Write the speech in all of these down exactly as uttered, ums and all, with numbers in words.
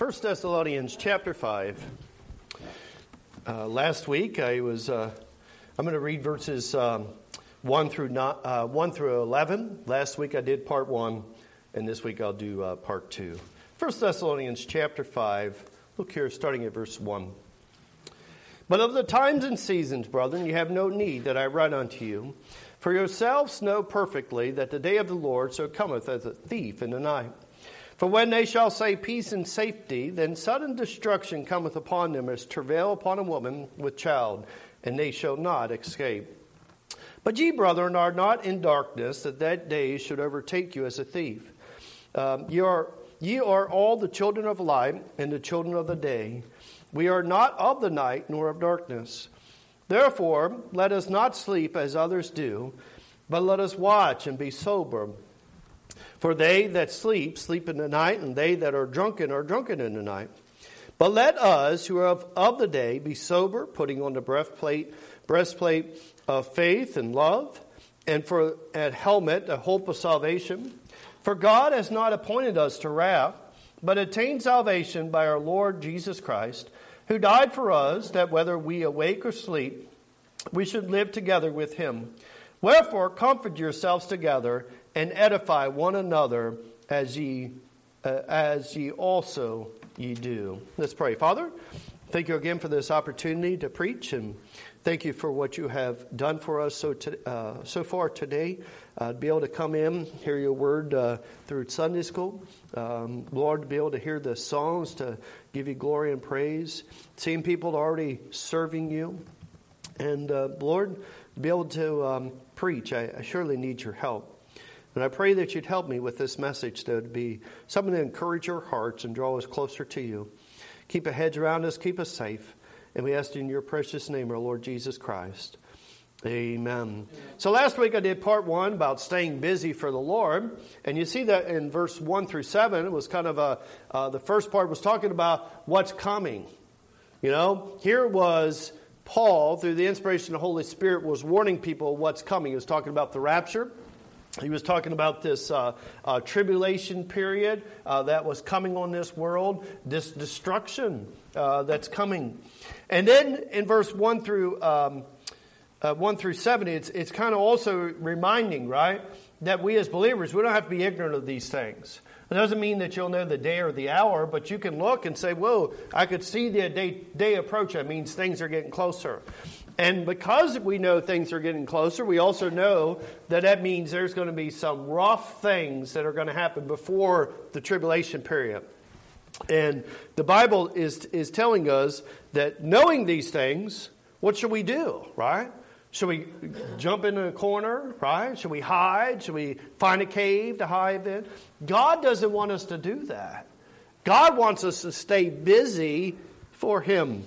First Thessalonians chapter five. Uh, last week I was, uh, I'm going to read verses um, one through not, uh, one through eleven. Last week I did part one, and this week I'll do uh, part two. First Thessalonians chapter five. Look here, starting at verse one. But of the times and seasons, brethren, you have no need that I write unto you. For yourselves know perfectly that the day of the Lord so cometh as a thief in the night. For when they shall say peace and safety, then sudden destruction cometh upon them as travail upon a woman with child, and they shall not escape. But ye, brethren, are not in darkness, that that day should overtake you as a thief. Um, ye, are, ye are all the children of light and the children of the day. We are not of the night nor of darkness. Therefore, let us not sleep as others do, but let us watch and be sober. For they that sleep, sleep in the night, and they that are drunken are drunken in the night. But let us, who are of, of the day, be sober, putting on the breastplate, breastplate of faith and love, and for a helmet, a hope of salvation. For God has not appointed us to wrath, but attained salvation by our Lord Jesus Christ, who died for us, that whether we awake or sleep, we should live together with him. Wherefore, comfort yourselves together, and edify one another as ye uh, as ye also ye do. Let's pray. Father, thank you again for this opportunity to preach, and thank you for what you have done for us so to, uh, so far today. Uh, to be able to come in, hear your word uh, through Sunday school. Um, Lord, to be able to hear the songs, to give you glory and praise. Seeing people already serving you. And uh, Lord, to be able to um, preach, I, I surely need your help. And I pray that you'd help me with this message to be something to encourage our hearts and draw us closer to you. Keep a hedge around us, keep us safe. And we ask in your precious name, our Lord Jesus Christ. Amen. Amen. So last week I did part one about staying busy for the Lord. And you see that in verse one through seven, it was kind of a, uh, the first part was talking about what's coming. You know, here was Paul, through the inspiration of the Holy Spirit, was warning people what's coming. He was talking about the rapture. He was talking about this uh, uh, tribulation period uh, that was coming on this world, this destruction uh, that's coming. And then in verse one through um, uh, one through seven, it's it's kind of also reminding, right, that we as believers, we don't have to be ignorant of these things. It doesn't mean that you'll know the day or the hour, but you can look and say, whoa, I could see the day, day approach. That means things are getting closer. And because we know things are getting closer, we also know that that means there's going to be some rough things that are going to happen before the tribulation period. And the Bible is is telling us that knowing these things, what should we do, right? Should we jump in a corner, right? Should we hide? Should we find a cave to hide in? God doesn't want us to do that. God wants us to stay busy for him,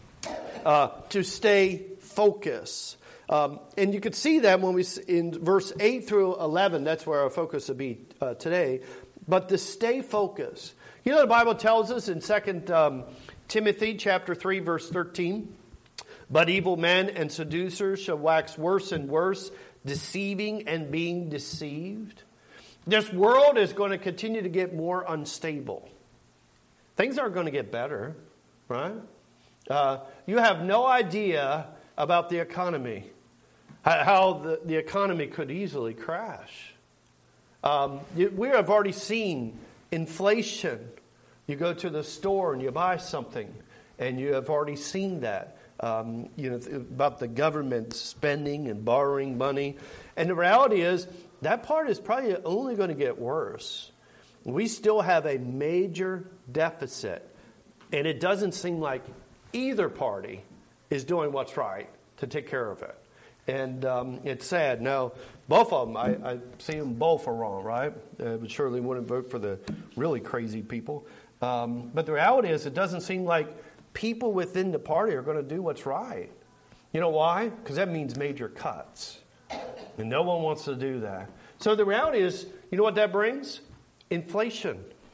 uh, to stay focused. Um, and you could see that when we in verse eight through eleven, that's where our focus will be uh, today. But to stay focused. You know, the Bible tells us in Second um, Timothy chapter three, verse thirteen, but evil men and seducers shall wax worse and worse, deceiving and being deceived. This world is going to continue to get more unstable. Things aren't going to get better, right? Uh, you have no idea about the economy, how the, the economy could easily crash. Um, we have already seen inflation. You go to the store and you buy something, and you have already seen that. Um, you know, about the government spending and borrowing money. And the reality is that part is probably only going to get worse. We still have a major deficit, and it doesn't seem like either party is doing what's right to take care of it. And um, it's sad. Now, both of them, I, I see them both are wrong, right? I uh, surely wouldn't vote for the really crazy people. Um, but the reality is it doesn't seem like people within the party are going to do what's right. You know why? Because that means major cuts. And no one wants to do that. So the reality is, you know what that brings? Inflation.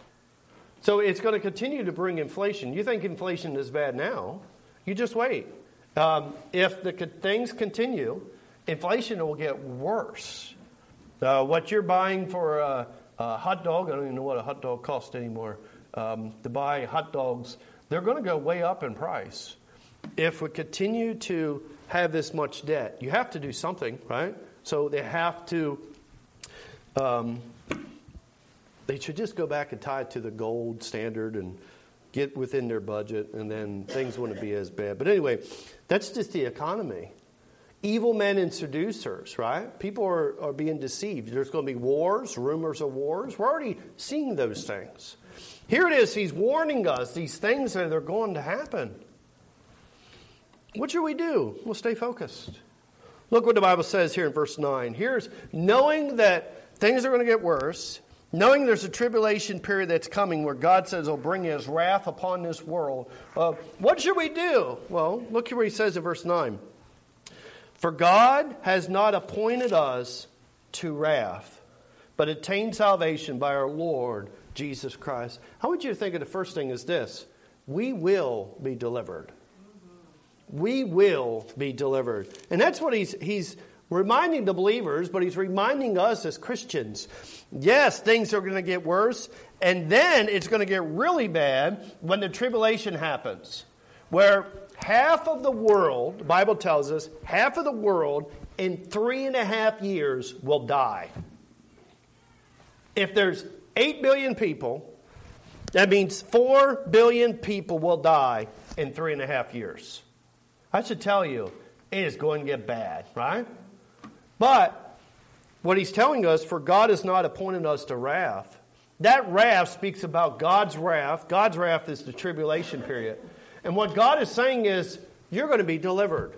So it's going to continue to bring inflation. You think inflation is bad now. You just wait. Um, if the things continue, inflation will get worse. Uh, what you're buying for a, a hot dog, I don't even know what a hot dog costs anymore. um, to buy hot dogs, they're going to go way up in price. If we continue to have this much debt, you have to do something, right? So they have to, um, they should just go back and tie it to the gold standard and get within their budget, and then things wouldn't be as bad. But anyway, that's just the economy. Evil men and seducers, right? People are, are being deceived. There's going to be wars, rumors of wars. We're already seeing those things. Here it is. He's warning us these things that are going to happen. What should we do? We'll stay focused. Look what the Bible says here in verse nine. Here's knowing that things are going to get worse, knowing there's a tribulation period that's coming where God says he'll bring his wrath upon this world. Uh, what should we do? Well, look here what he says in verse nine. For God has not appointed us to wrath, but attained salvation by our Lord Jesus Christ. I want you to think of the first thing is this. We will be delivered. We will be delivered. And that's what he's he's reminding the believers, but he's reminding us as Christians. Yes, things are going to get worse, and then it's going to get really bad when the tribulation happens, where half of the world, the Bible tells us, half of the world in three and a half years will die. If there's eight billion people, that means four billion people will die in three and a half years. I should tell you, it is going to get bad, right? But what he's telling us, for God has not appointed us to wrath. That wrath speaks about God's wrath. God's wrath is the tribulation period. And what God is saying is, you're going to be delivered.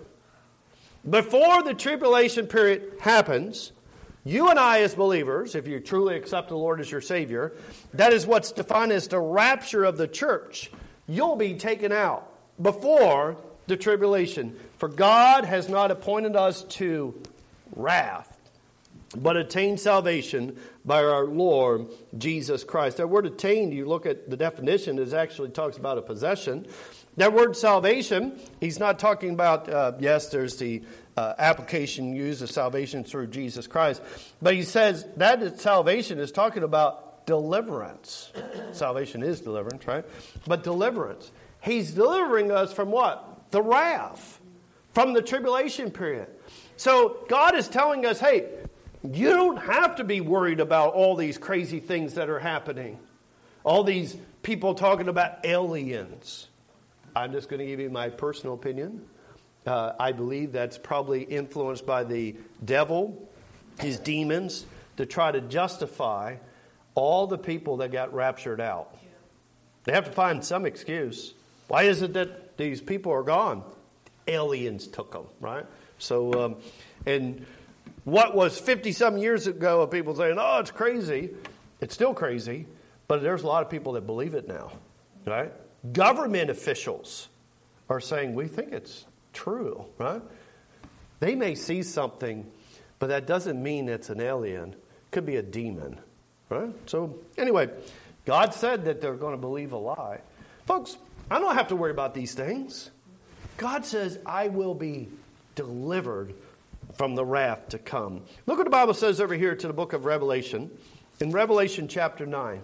Before the tribulation period happens, you and I as believers, if you truly accept the Lord as your Savior, that is what's defined as the rapture of the church. You'll be taken out before the tribulation. For God has not appointed us to wrath, but attained salvation by our Lord Jesus Christ. That word attained, you look at the definition, it actually talks about a possession. That word salvation, he's not talking about, uh, yes, there's the uh, application used of salvation through Jesus Christ. But he says that salvation is talking about deliverance. Salvation is deliverance, right? But deliverance. He's delivering us from what? The wrath. From the tribulation period. So God is telling us, hey, you don't have to be worried about all these crazy things that are happening. All these people talking about aliens. I'm just going to give you my personal opinion. Uh, I believe that's probably influenced by the devil, his demons, to try to justify all the people that got raptured out. They have to find some excuse. Why is it that these people are gone? Aliens took them, right? So, um, and what was fifty-some years ago of people saying, oh, it's crazy. It's still crazy, but there's a lot of people that believe it now, right? Government officials are saying, we think it's true, right? They may see something, but that doesn't mean it's an alien. It could be a demon, right? So anyway, God said that they're going to believe a lie. Folks, I don't have to worry about these things. God says, I will be delivered from the wrath to come. Look what the Bible says over here to the book of Revelation. In Revelation chapter nine.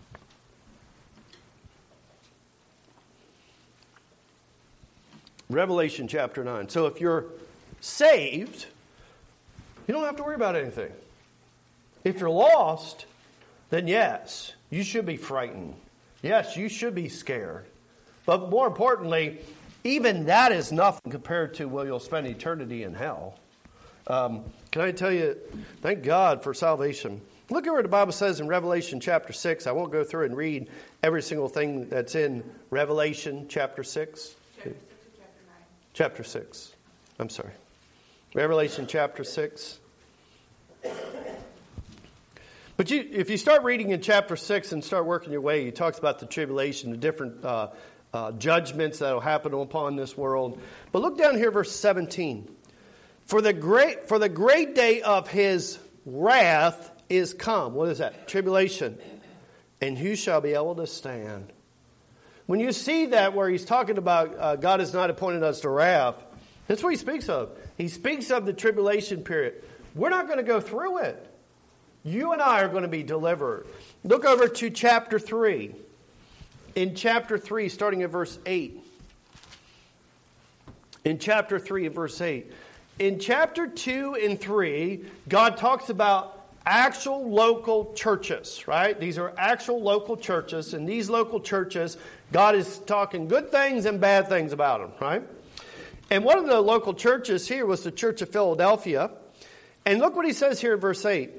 Revelation chapter nine. So if you're saved, you don't have to worry about anything. If you're lost, then yes, you should be frightened. Yes, you should be scared. But more importantly, even that is nothing compared to, well, you'll spend eternity in hell. Um, can I tell you, thank God for salvation. Look at what the Bible says in Revelation chapter six. I won't go through and read every single thing that's in Revelation chapter six. Chapter six or chapter nine? Chapter six. I'm sorry. Revelation chapter six. But you, if you start reading in chapter six and start working your way, he talks about the tribulation, the different uh, uh, judgments that will happen upon this world. But look down here, verse seventeen. For the great, for the great day of his wrath is come. What is that? Tribulation. And who shall be able to stand? When you see that where he's talking about uh, God has not appointed us to wrath, that's what he speaks of. He speaks of the tribulation period. We're not going to go through it. You and I are going to be delivered. Look over to chapter three. in chapter three, starting at verse eight. In chapter three and verse eight. In chapter two and three, God talks about actual local churches, right? These are actual local churches. And these local churches, God is talking good things and bad things about them, right? And one of the local churches here was the Church of Philadelphia. And look what he says here in verse eight.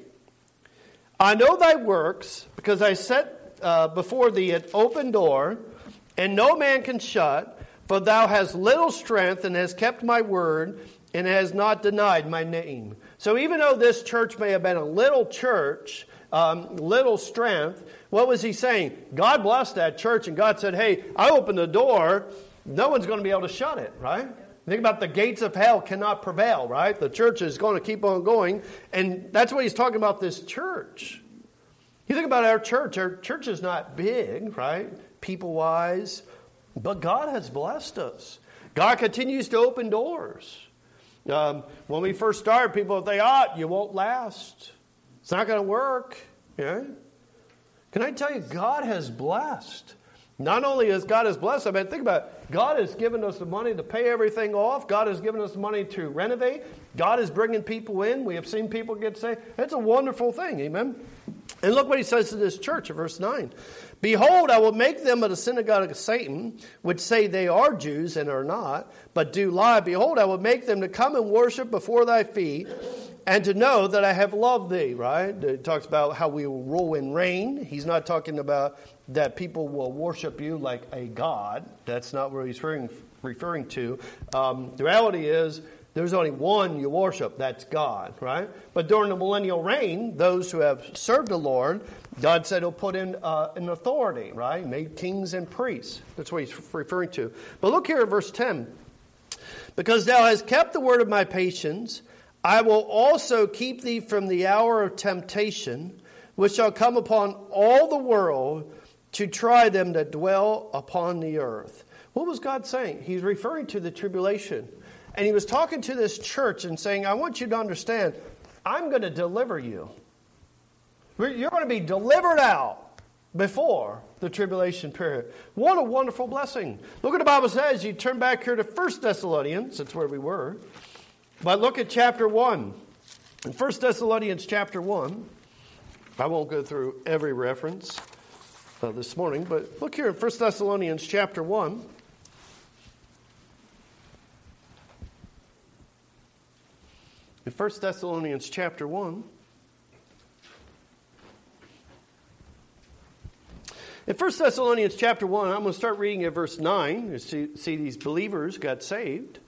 I know thy works, because I set uh, before thee an open door, and no man can shut, for thou hast little strength, and hast kept my word, and has not denied my name. So even though this church may have been a little church, um, little strength, what was he saying? God blessed that church, and God said, hey, I opened the door. No one's going to be able to shut it, right? Think about the gates of hell cannot prevail, right? The church is going to keep on going. And that's what he's talking about, this church. You think about our church. Our church is not big, right? People-wise. But God has blessed us. God continues to open doors. Um, when we first started, people think, oh, you won't last. It's not going to work. Yeah? Can I tell you, God has blessed. Not only has God has blessed, I mean, think about it. God has given us the money to pay everything off. God has given us the money to renovate. God is bringing people in. We have seen people get saved. It's a wonderful thing. Amen? And look what he says to this church in verse nine. Behold, I will make them of the synagogue of Satan, which say they are Jews and are not, but do lie. Behold, I will make them to come and worship before thy feet, and to know that I have loved thee, right? It talks about how we will rule and reign. He's not talking about that people will worship you like a god. That's not what he's referring, referring to. Um, the reality is, there's only one you worship, that's God, right? But during the millennial reign, those who have served the Lord, God said he'll put in uh, an authority, right? Made kings and priests. That's what he's referring to. But look here at verse ten. Because thou hast kept the word of my patience, I will also keep thee from the hour of temptation, which shall come upon all the world to try them that dwell upon the earth. What was God saying? He's referring to the tribulation. And he was talking to this church and saying, I want you to understand, I'm going to deliver you. You're going to be delivered out before the tribulation period. What a wonderful blessing. Look what the Bible says. You turn back here to First Thessalonians. That's where we were. But look at chapter one. In First Thessalonians chapter one. I won't go through every reference uh, this morning. But look here in First Thessalonians chapter one. In First Thessalonians chapter one, in First Thessalonians chapter one, I'm going to start reading at verse nine. You see, see these believers got saved.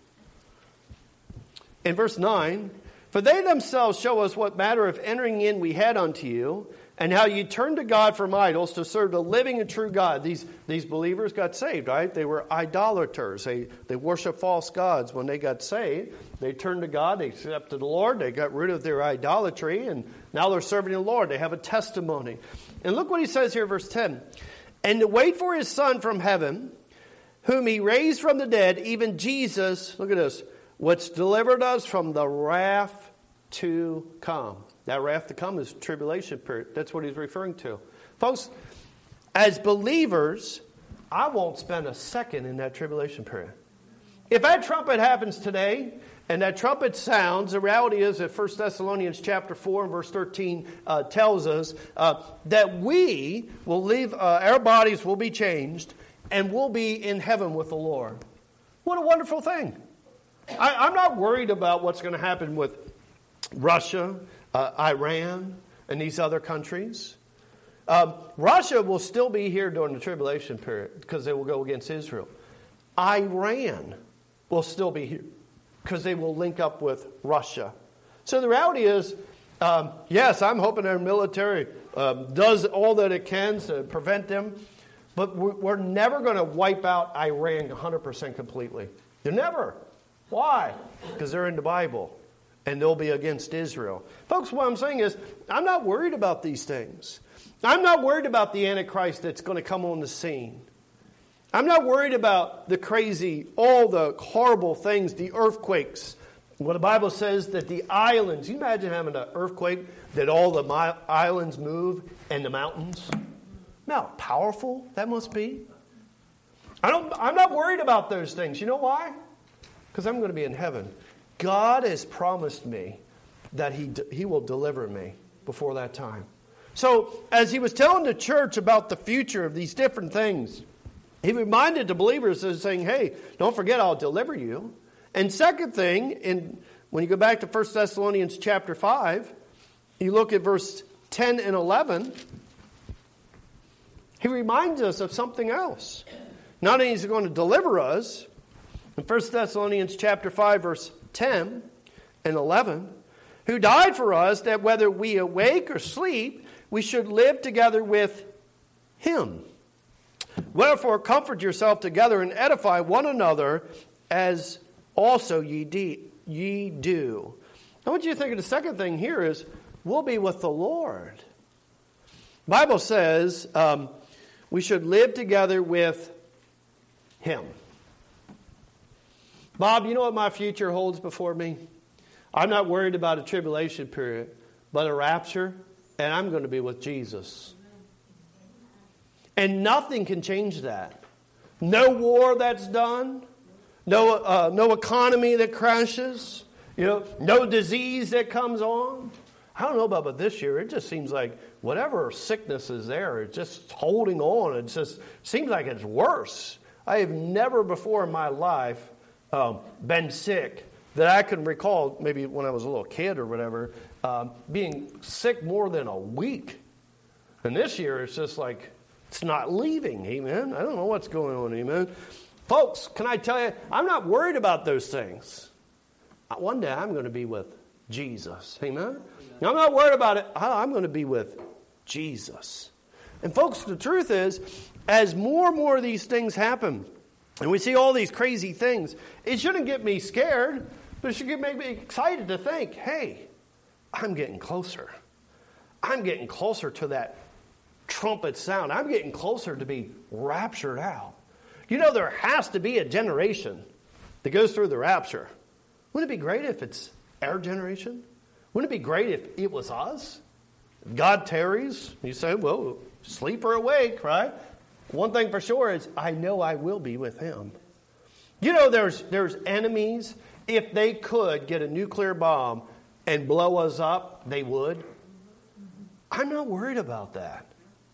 In verse nine, for they themselves show us what matter of entering in we had unto you, and how you turned to God from idols to serve the living and true God. These, these believers got saved, right? They were idolaters. They, they worshiped false gods. When they got saved, they turned to God. They accepted the Lord. They got rid of their idolatry. And now they're serving the Lord. They have a testimony. And look what he says here, verse ten. And to wait for his Son from heaven, whom he raised from the dead, even Jesus, look at this, which delivered us from the wrath to come. That wrath to come is tribulation period. That's what he's referring to. Folks, as believers, I won't spend a second in that tribulation period. If that trumpet happens today, and that trumpet sounds, the reality is that First Thessalonians chapter four and verse thirteen uh, tells us uh, that we will leave, uh, our bodies will be changed, and we'll be in heaven with the Lord. What a wonderful thing. I, I'm not worried about what's going to happen with Russia, Uh, Iran, and these other countries. Um, Russia will still be here during the tribulation period because they will go against Israel. Iran will still be here because they will link up with Russia. So the reality is, um, yes, I'm hoping our military um, does all that it can to prevent them, but we're, we're never going to wipe out Iran one hundred percent completely. They're never. Why? Because they're in the Bible. And they'll be against Israel. Folks, what I'm saying is, I'm not worried about these things. I'm not worried about the Antichrist that's going to come on the scene. I'm not worried about the crazy, all the horrible things, the earthquakes. Well, the Bible says that the islands, you imagine having an earthquake, that all the islands move and the mountains? Now, how powerful that must be. I'm not worried about those things. You know why? Because I'm going to be in heaven. God has promised me that he, he will deliver me before that time. So as he was telling the church about the future of these different things, he reminded the believers of saying, hey, don't forget I'll deliver you. And second thing, in, when you go back to First Thessalonians chapter five, you look at verse ten and eleven, he reminds us of something else. Not only is he going to deliver us, in First Thessalonians chapter five, verse ten and eleven, who died for us that whether we awake or sleep, we should live together with him. Wherefore comfort yourself together and edify one another as also ye, de- ye do. I want you to think of the second thing here is we'll be with the Lord. The Bible says um, we should live together with him. Bob, you know what my future holds before me? I'm not worried about a tribulation period, but a rapture, and I'm going to be with Jesus. And nothing can change that. No war that's done, no uh, no economy that crashes, you know, no disease that comes on. I don't know about but this year. It just seems like whatever sickness is there, it's just holding on. It just seems like it's worse. I have never before in my life um, been sick that I can recall, maybe when I was a little kid or whatever, um, being sick more than a week. And this year it's just like, it's not leaving, amen? I don't know what's going on, amen? Folks, can I tell you, I'm not worried about those things. One day I'm going to be with Jesus, amen? I'm not worried about it. I'm going to be with Jesus. And folks, the truth is, as more and more of these things happen, and we see all these crazy things, it shouldn't get me scared, but it should make me excited to think, hey, I'm getting closer. I'm getting closer to that trumpet sound. I'm getting closer to be raptured out. You know, there has to be a generation that goes through the rapture. Wouldn't it be great if it's our generation? Wouldn't it be great if it was us? God tarries. You say, well, sleep or awake, right? One thing for sure is I know I will be with him. You know, there's there's enemies. If they could get a nuclear bomb and blow us up, they would. I'm not worried about that.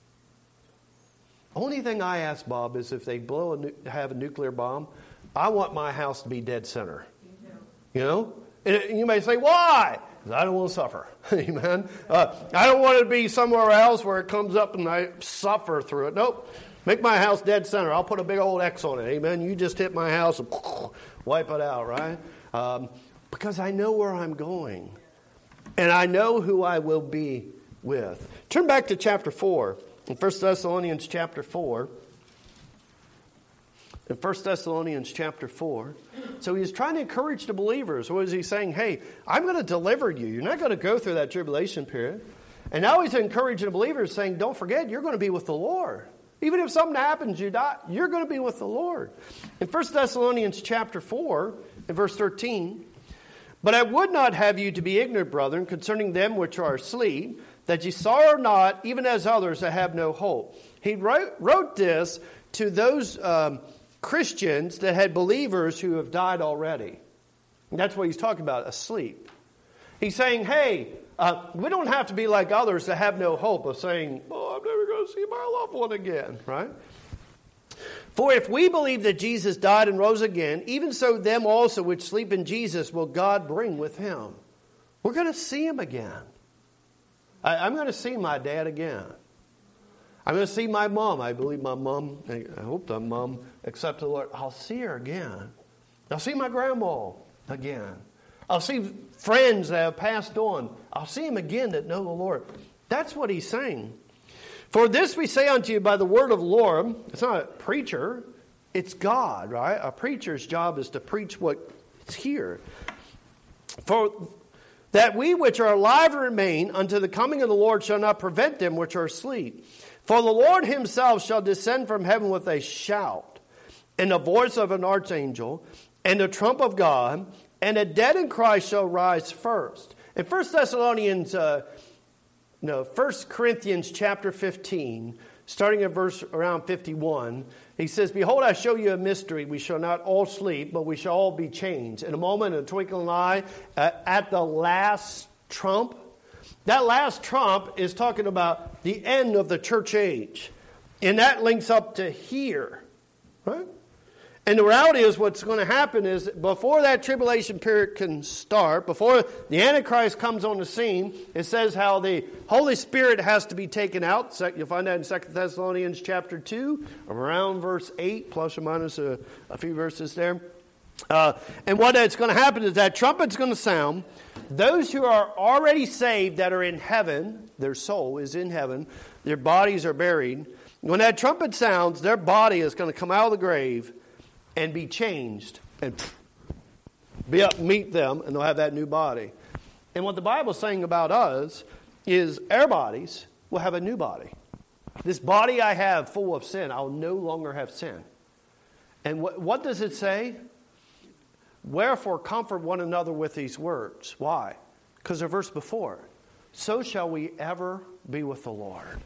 Only thing I ask, Bob, is if they blow a nu- have a nuclear bomb, I want my house to be dead center. You know? And you may say, why? Because I don't want to suffer. Amen? Uh, I don't want it to be somewhere else where it comes up and I suffer through it. Nope. Make my house dead center. I'll put a big old X on it. Amen? You just hit my house and wipe it out, right? Um, because I know where I'm going. And I know who I will be with. Turn back to chapter four. In First Thessalonians chapter four. In First Thessalonians chapter four. So he's trying to encourage the believers. What is he saying? Hey, I'm going to deliver you. You're not going to go through that tribulation period. And now he's encouraging the believers saying, don't forget, you're going to be with the Lord. Even if something happens, you die, you're going to be with the Lord. In First Thessalonians chapter four, in verse thirteen, but I would not have you to be ignorant, brethren, concerning them which are asleep, that ye sorrow not, even as others that have no hope. He wrote, wrote this to those um, Christians that had believers who have died already. And that's what he's talking about, asleep. He's saying, hey, uh, we don't have to be like others that have no hope of saying, oh, I'm never going to see my loved one again, right? For if we believe that Jesus died and rose again, even so them also which sleep in Jesus will God bring with him. We're going to see him again. I, I'm going to see my dad again. I'm going to see my mom. I believe my mom, I hope my mom accepted the Lord. I'll see her again. I'll see my grandma again. I'll see friends that have passed on. I'll see them again that know the Lord. That's what he's saying. For this we say unto you by the word of the Lord. It's not a preacher. It's God, right? A preacher's job is to preach what's here. For that we which are alive and remain unto the coming of the Lord shall not prevent them which are asleep. For the Lord himself shall descend from heaven with a shout, and the voice of an archangel, and the trump of God, and the dead in Christ shall rise first. In First Thessalonians, uh, no, First Corinthians chapter fifteen starting at verse around fifty-one. He says, "Behold, I show you a mystery. We shall not all sleep, but we shall all be changed. In a moment, in a twinkling eye, uh, at the last trump." That last trump is talking about the end of the church age. And that links up to here. Right? And the reality is what's going to happen is before that tribulation period can start, before the Antichrist comes on the scene, it says how the Holy Spirit has to be taken out. You'll find that in Second Thessalonians chapter two, around verse eight, plus or minus a, a few verses there. Uh, and what is going to happen is that trumpet's going to sound. Those who are already saved that are in heaven, their soul is in heaven, their bodies are buried. When that trumpet sounds, their body is going to come out of the grave and be changed and be up, meet them, and they'll have that new body. And what the Bible's saying about us is our bodies will have a new body. This body I have full of sin, I'll no longer have sin. And what, what does it say? Wherefore comfort one another with these words. Why? Because the verse before, so shall we ever be with the Lord.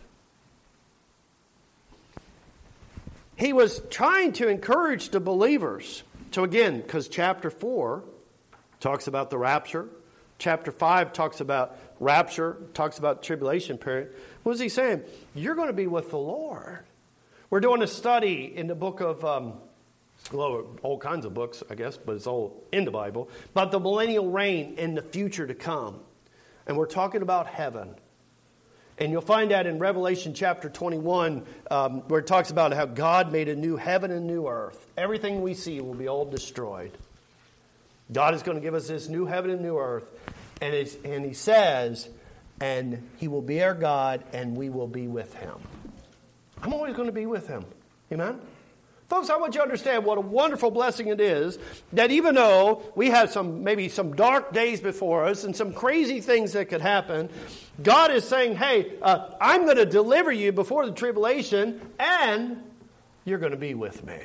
He was trying to encourage the believers. So again, because chapter four talks about the rapture. Chapter five talks about rapture, talks about tribulation period. What was he saying? You're going to be with the Lord. We're doing a study in the book of, um, well, all kinds of books, I guess, but it's all in the Bible, about the millennial reign and the future to come. And we're talking about heaven. And you'll find that in Revelation chapter twenty-one, um, where it talks about how God made a new heaven and new earth. Everything we see will be all destroyed. God is going to give us this new heaven and new earth. And, it's, and he says, and he will be our God, and we will be with him. I'm always going to be with him. Amen? Folks, I want you to understand what a wonderful blessing it is that even though we have some maybe some dark days before us and some crazy things that could happen, God is saying, hey, uh, I'm going to deliver you before the tribulation and you're going to be with me.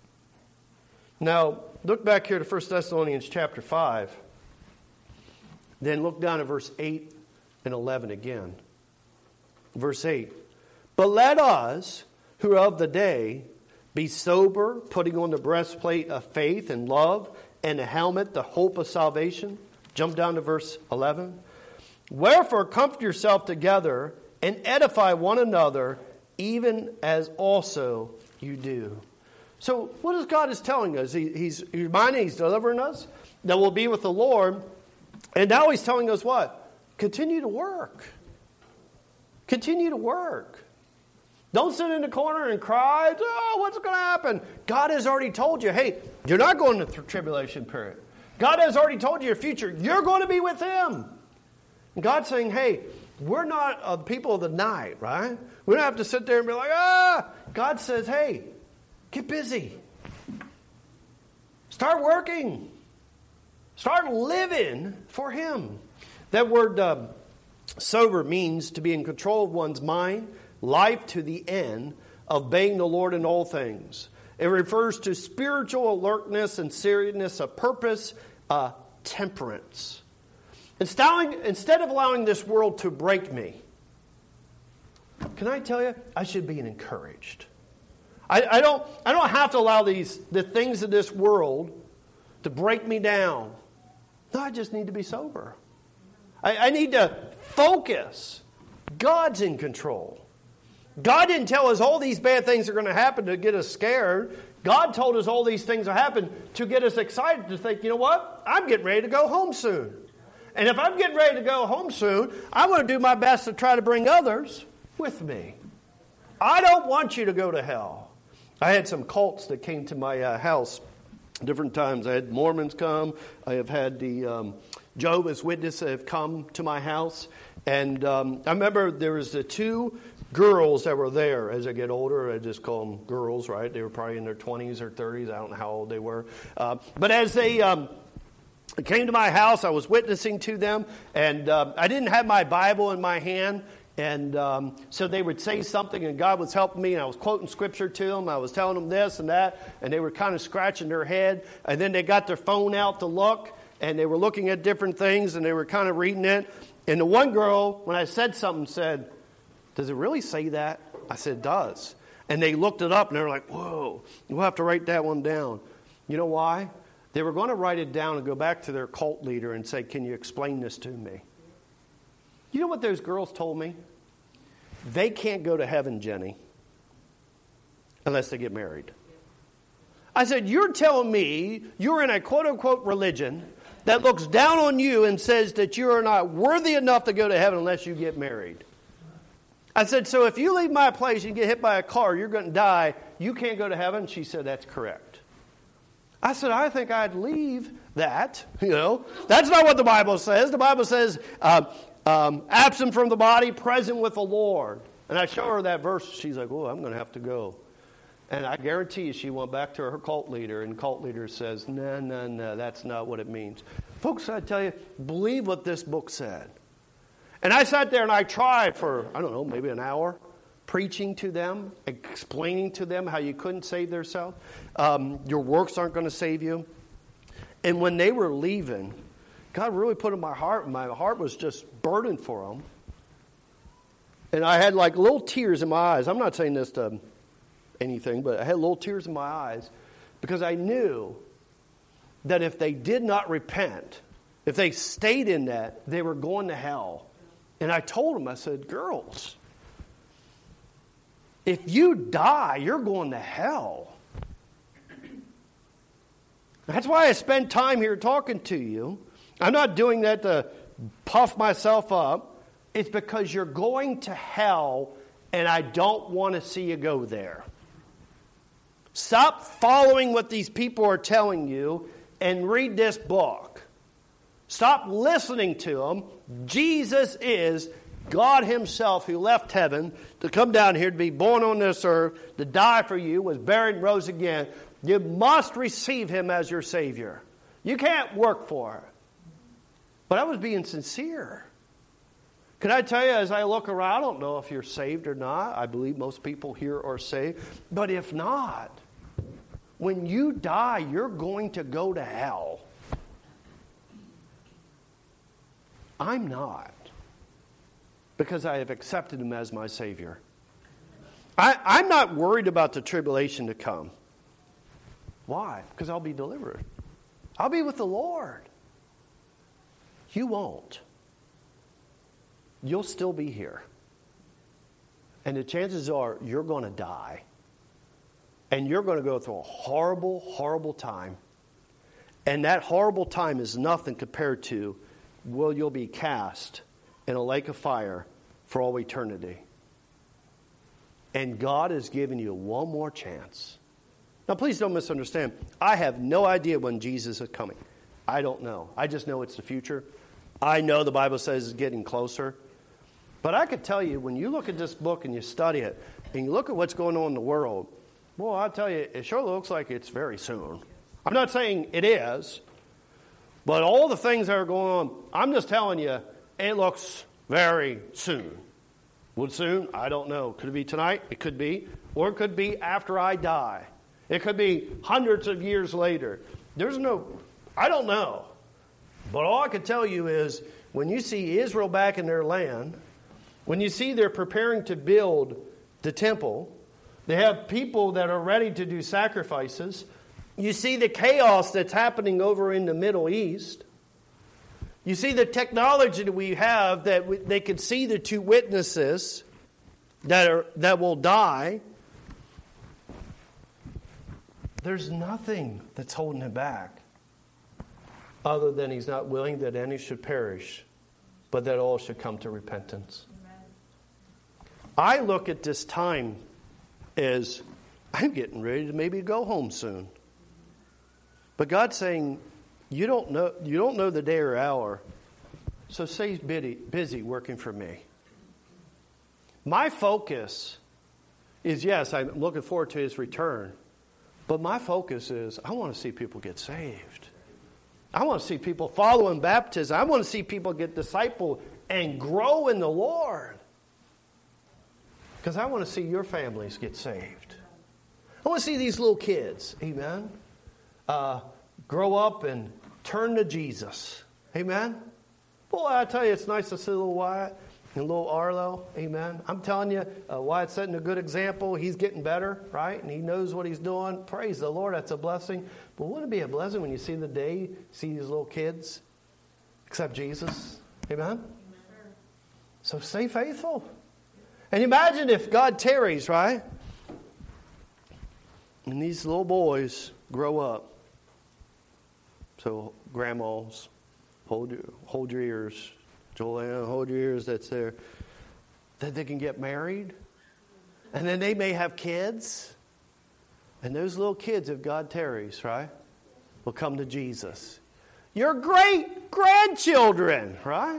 Now, look back here to First Thessalonians chapter five. Then look down at verse eight and eleven again. Verse eight. But let us, who are of the day, be sober, putting on the breastplate of faith and love, and the helmet, the hope of salvation. Jump down to verse eleven. Wherefore comfort yourself together and edify one another, even as also you do. So what is God is telling us? He, he's, he's reminding, he's delivering us that we'll be with the Lord. And now he's telling us what? Continue to work. Continue to work. Don't sit in the corner and cry, oh, what's going to happen? God has already told you, hey, you're not going to the tribulation period. God has already told you your future. You're going to be with him. And God's saying, hey, we're not uh, people of the night, right? We don't have to sit there and be like, ah. God says, hey, get busy. Start working. Start living for him. That word uh, sober means to be in control of one's mind, life to the end, obeying the Lord in all things. It refers to spiritual alertness and seriousness of purpose, uh, temperance. Instead of allowing this world to break me, can I tell you, I should be encouraged. I, I don't I don't have to allow these the things of this world to break me down. No, I just need to be sober. I, I need to focus. God's in control. God didn't tell us all these bad things are going to happen to get us scared. God told us all these things will happen to get us excited to think, you know what? I'm getting ready to go home soon. And if I'm getting ready to go home soon, I'm going to do my best to try to bring others with me. I don't want you to go to hell. I had some cults that came to my uh, house different times. I had Mormons come. I have had the um, Jehovah's Witnesses have come to my house. And um, I remember there was the two girls that were there. As I get older, I just call them girls, right? They were probably in their twenties or thirties. I don't know how old they were. Uh, but as they um, came to my house, I was witnessing to them. And uh, I didn't have my Bible in my hand. And um, so they would say something, and God was helping me, and I was quoting scripture to them. I was telling them this and that, and they were kind of scratching their head. And then they got their phone out to look, and they were looking at different things, and they were kind of reading it. And the one girl, when I said something, said, "Does it really say that?" I said, it does. And they looked it up and they were like, whoa, we'll have to write that one down. You know why? They were going to write it down and go back to their cult leader and say, can you explain this to me? You know what those girls told me? They can't go to heaven, Jenny, unless they get married. I said, you're telling me you're in a quote-unquote religion that looks down on you and says that you are not worthy enough to go to heaven unless you get married. I said, so if you leave my place and get hit by a car, you're going to die, you can't go to heaven? She said, that's correct. I said, I think I'd leave that. You know, that's not what the Bible says. The Bible says, uh, um, absent from the body, present with the Lord. And I show her that verse. She's like, oh, I'm going to have to go. And I guarantee you she went back to her cult leader, and cult leader says, no, no, no, that's not what it means. Folks, I tell you, believe what this book said. And I sat there and I tried for, I don't know, maybe an hour, preaching to them, explaining to them how you couldn't save yourself. Um, your works aren't going to save you. And when they were leaving, God really put in my heart, my heart was just burdened for them. And I had like little tears in my eyes. I'm not saying this to anything, but I had little tears in my eyes because I knew that if they did not repent, if they stayed in that, they were going to hell. And I told them, I said, girls, if you die, you're going to hell. That's why I spend time here talking to you. I'm not doing that to puff myself up. It's because you're going to hell, and I don't want to see you go there. Stop following what these people are telling you and read this book. Stop listening to them. Jesus is God himself who left heaven to come down here to be born on this earth, to die for you, was buried and rose again. You must receive him as your Savior. You can't work for it. But I was being sincere. Can I tell you, as I look around, I don't know if you're saved or not. I believe most people here are saved. But if not, when you die, you're going to go to hell. I'm not. Because I have accepted him as my Savior. I, I'm not worried about the tribulation to come. Why? Because I'll be delivered. I'll be with the Lord. You won't. You'll still be here. And the chances are you're going to die. And you're going to go through a horrible, horrible time. And that horrible time is nothing compared to, well, you'll be cast in a lake of fire for all eternity. And God has given you one more chance. Now, please don't misunderstand. I have no idea when Jesus is coming. I don't know. I just know it's the future. I know the Bible says it's getting closer. But I could tell you, when you look at this book and you study it, and you look at what's going on in the world, well, I'll tell you, it sure looks like it's very soon. I'm not saying it is, but all the things that are going on, I'm just telling you, it looks very soon. Would soon? I don't know. Could it be tonight? It could be. Or it could be after I die. It could be hundreds of years later. There's no, I don't know. But all I can tell you is, when you see Israel back in their land, when you see they're preparing to build the temple, they have people that are ready to do sacrifices. You see the chaos that's happening over in the Middle East. You see the technology that we have that we, they can see the two witnesses that are that will die. There's nothing that's holding him back other than he's not willing that any should perish, but that all should come to repentance. Amen. I look at this time as I'm getting ready to maybe go home soon. But God's saying, you don't know you don't know the day or hour, so stay busy, busy working for me. My focus is, yes, I'm looking forward to his return. But my focus is, I want to see people get saved. I want to see people following baptism. I want to see people get discipled and grow in the Lord. Because I want to see your families get saved. I want to see these little kids, amen, uh, grow up and turn to Jesus. Amen? Boy, I tell you, it's nice to see little Wyatt. And little Arlo, amen. I'm telling you, uh, Wyatt's setting a good example. He's getting better, right? And he knows what he's doing. Praise the Lord, that's a blessing. But wouldn't it be a blessing when you see the day, see these little kids accept Jesus? Amen? Amen. So stay faithful. And imagine if God tarries, right? And these little boys grow up. So grandmas, hold your, hold your ears. Joanne, hold your ears, that's there. That they can get married. And then they may have kids. And those little kids, if God tarries, right, will come to Jesus. Your great grandchildren, right?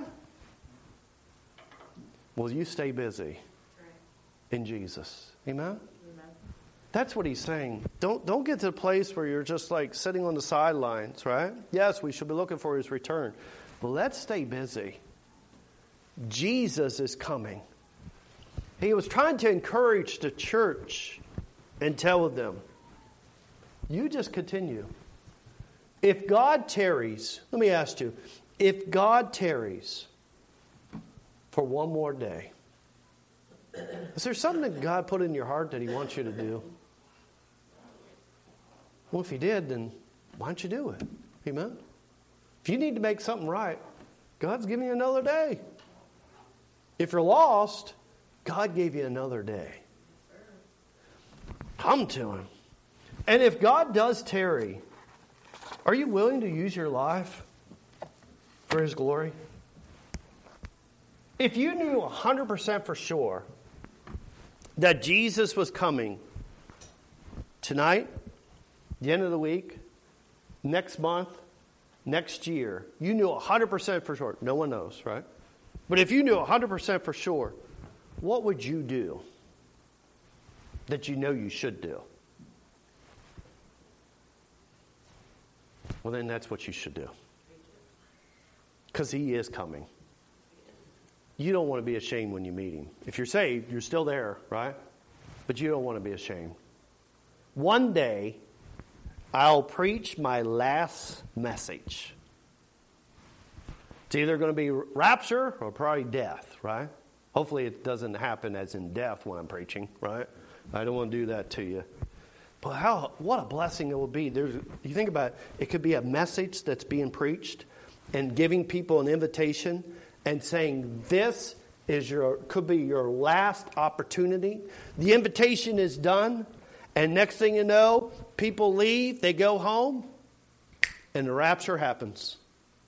Will you stay busy in Jesus? Amen? Amen. That's what he's saying. Don't, don't get to the place where you're just like sitting on the sidelines, right? Yes, we should be looking for his return. But let's stay busy. Jesus is coming. He was trying to encourage the church and tell them, you just continue. If God tarries, let me ask you, if God tarries for one more day, is there something that God put in your heart that he wants you to do? Well, if he did, then why don't you do it? Amen? If you need to make something right, God's giving you another day. If you're lost, God gave you another day. Come to him. And if God does tarry, are you willing to use your life for his glory? If you knew one hundred percent for sure that Jesus was coming tonight, the end of the week, next month, next year, you knew one hundred percent for sure. No one knows, right? But if you knew one hundred percent for sure, what would you do that you know you should do? Well, then that's what you should do. Because he is coming. You don't want to be ashamed when you meet him. If you're saved, you're still there, right? But you don't want to be ashamed. One day, I'll preach my last message. It's either going to be rapture or probably death, right? Hopefully it doesn't happen as in death when I'm preaching, right? I don't want to do that to you. But how? What a blessing it will be. There's, you think about it, it could be a message that's being preached and giving people an invitation and saying this is your could be your last opportunity. The invitation is done, and next thing you know, people leave, they go home, and the rapture happens.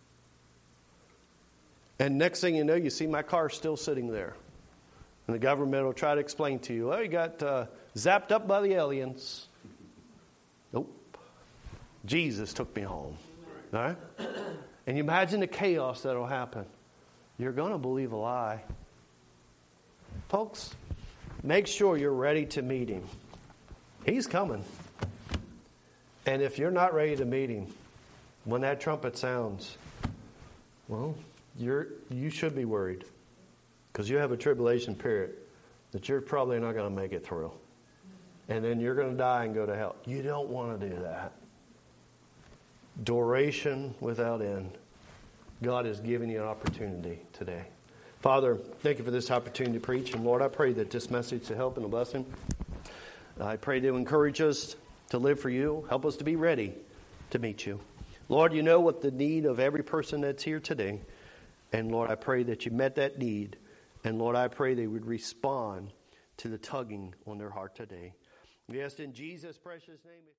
And next thing you know, you see my car still sitting there. And the government will try to explain to you, oh, you got uh, zapped up by the aliens. Nope. Jesus took me home. All right? And you imagine the chaos that will happen. You're going to believe a lie. Folks, make sure you're ready to meet him. He's coming. And if you're not ready to meet him, when that trumpet sounds, well, You're, you should be worried because you have a tribulation period that you're probably not going to make it through. And then you're going to die and go to hell. You don't want to do that. Duration without end. God is giving you an opportunity today. Father, thank you for this opportunity to preach. And Lord, I pray that this message to help and a blessing. I pray to encourage us to live for you. Help us to be ready to meet you. Lord, you know what the need of every person that's here today. And Lord, I pray that you met that need. And Lord, I pray they would respond to the tugging on their heart today. We ask in Jesus' precious name.